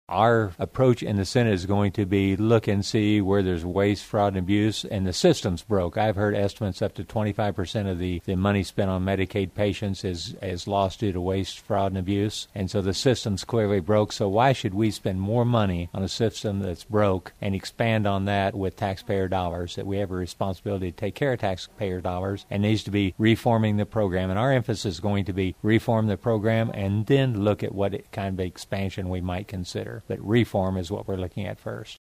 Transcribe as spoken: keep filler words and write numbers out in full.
Our approach in the Senate is going to be look and see where there's waste, fraud, and abuse, and the system's broke. I've heard estimates up to twenty-five percent of the, the money spent on Medicaid patients is, is lost due to waste, fraud, and abuse. And so the system's clearly broke. So why should we spend more money on a system that's broke and expand on that with taxpayer dollars? That we have a responsibility to take care of taxpayer dollars and needs to be reforming the program. And our emphasis is going to be reform the program and then look at what kind of expansion we might consider. But reform is what we're looking at first.